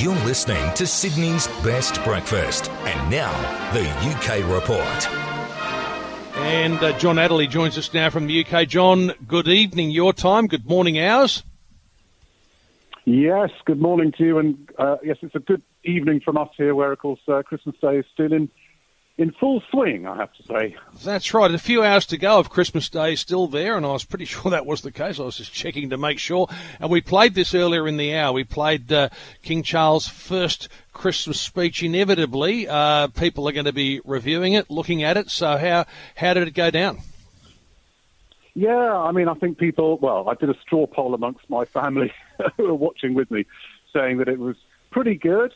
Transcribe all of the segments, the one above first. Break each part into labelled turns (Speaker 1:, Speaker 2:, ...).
Speaker 1: You're listening to Sydney's Best Breakfast. And now, the UK Report.
Speaker 2: And John Adderley joins us now from the UK. John, good evening your time, good morning ours.
Speaker 3: Yes, good morning to you. And yes, it's a good evening from us here where, of course, Christmas Day is still in full swing, I have to say.
Speaker 2: That's right. A few hours to go of Christmas Day still there, and I was pretty sure that was the case. I was just checking to make sure. And we played this earlier in the hour. We played King Charles' first Christmas speech. Inevitably, people are going to be reviewing it, looking at it. So how did it go down?
Speaker 3: Yeah, I mean, I think I did a straw poll amongst my family who were watching with me, saying that it was pretty good.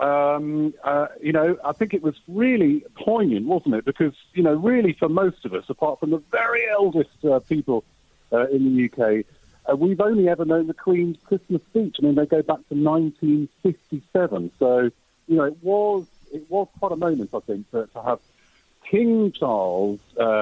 Speaker 3: I think it was really poignant, wasn't it? Because, really for most of us, apart from the very eldest people in the UK, we've only ever known the Queen's Christmas speech. I mean, they go back to 1957. So, it was quite a moment, I think, to have King Charles,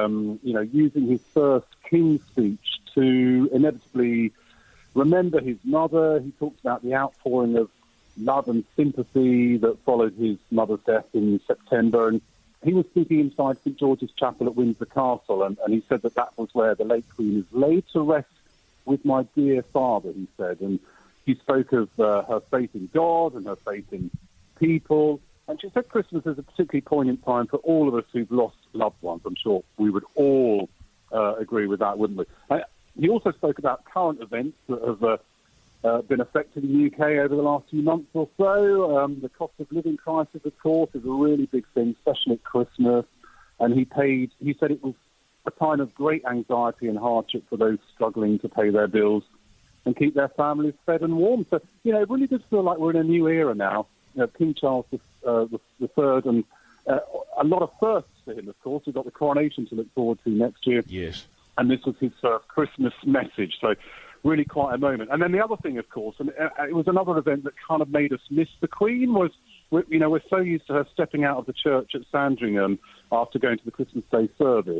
Speaker 3: using his first King's speech to inevitably remember his mother. He talks about the outpouring of love and sympathy that followed his mother's death in September. And he was speaking inside St George's Chapel at Windsor Castle, and he said that was where the late Queen is laid to rest with my dear father, he said. And he spoke of her faith in God and her faith in people. And she said Christmas is a particularly poignant time for all of us who've lost loved ones. I'm sure we would all agree with that, wouldn't we? He also spoke about current events that have been affecting the UK over the last few months or so. The cost of living crisis, of course, is a really big thing, especially at Christmas. And he said it was a time of great anxiety and hardship for those struggling to pay their bills and keep their families fed and warm. So, it really does feel like we're in a new era now. King Charles the Third, and a lot of firsts for him, of course. We've got the coronation to look forward to next year.
Speaker 2: Yes.
Speaker 3: And this was his first Christmas message. So really quite a moment. And then the other thing, of course, and it was another event that kind of made us miss the Queen, was, we're so used to her stepping out of the church at Sandringham after going to the Christmas Day service.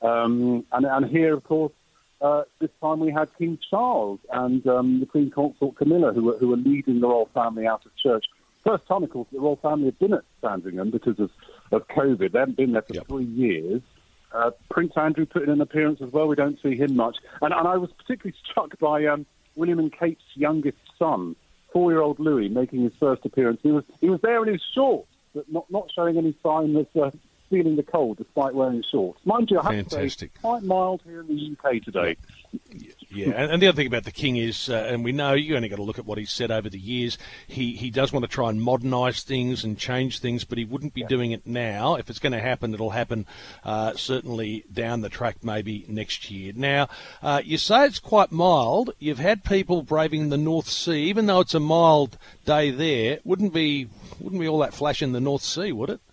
Speaker 3: And here, of course, this time we had King Charles and the Queen Consort Camilla, who were leading the royal family out of church. First time, of course, the royal family had been at Sandringham because of COVID. They hadn't been there for 3 years. Prince Andrew put in an appearance as well. We don't see him much. And I was particularly struck by William and Kate's youngest son, 4-year-old Louis, making his first appearance. He was there in his shorts, but not showing any sign of feeling the cold despite wearing shorts. Mind you, I have to say, quite mild here in the UK today.
Speaker 2: Yeah, and the other thing about the King is, and we know you only got to look at what he's said over the years, he does want to try and modernise things and change things, but he wouldn't be doing it now. If it's going to happen, it'll happen certainly down the track, maybe next year. Now, you say it's quite mild. You've had people braving the North Sea, even though it's a mild day there. Wouldn't be all that flash in the North Sea, would it?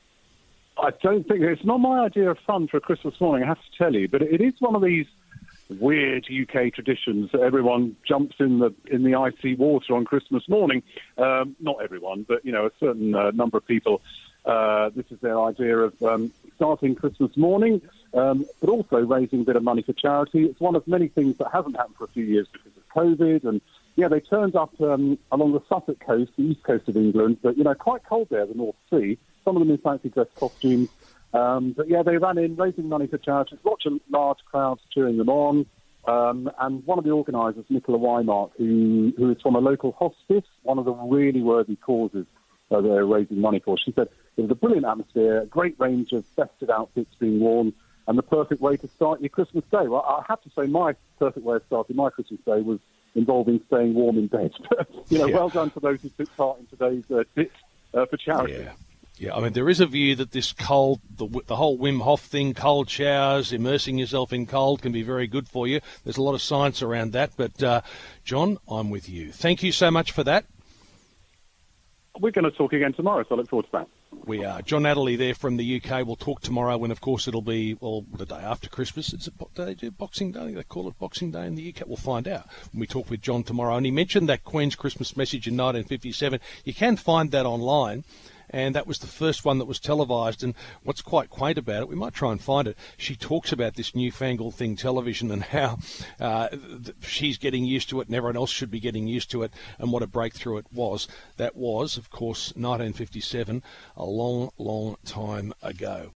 Speaker 3: I don't think it's not my idea of fun for a Christmas morning, I have to tell you, but it is one of these weird UK traditions that everyone jumps in the icy water on Christmas morning. Not everyone, but a certain number of people. This is their idea of starting Christmas morning, but also raising a bit of money for charity. It's one of many things that hasn't happened for a few years because of COVID. And they turned up along the Suffolk coast, the east coast of England, but quite cold there, the North Sea. Some of them in fancy dress costumes. But they ran in, raising money for charities, lots of large crowds cheering them on. And one of the organisers, Nicola Wymark, who is from a local hospice, one of the really worthy causes they're raising money for, she said it was a brilliant atmosphere, a great range of festive outfits being worn, and the perfect way to start your Christmas day. Well, I have to say my perfect way of starting my Christmas day was involving staying warm in bed. Well done to those who took part in today's tip for charity.
Speaker 2: Yeah. Yeah, I mean, there is a view that this cold, the whole Wim Hof thing, cold showers, immersing yourself in cold can be very good for you. There's a lot of science around that. But, John, I'm with you. Thank you so much for that.
Speaker 3: We're going to talk again tomorrow, so I look forward to that.
Speaker 2: We are. John Adderley there from the UK. We'll talk tomorrow when, of course, it'll be, the day after Christmas. Do they do Boxing Day? They call it Boxing Day in the UK. We'll find out when we talk with John tomorrow. And he mentioned that Queen's Christmas message in 1957. You can find that online. and that was the first one that was televised. And what's quite quaint about it, we might try and find it, she talks about this newfangled thing, television, and how she's getting used to it and everyone else should be getting used to it, and what a breakthrough it was. That was, of course, 1957, a long, long time ago.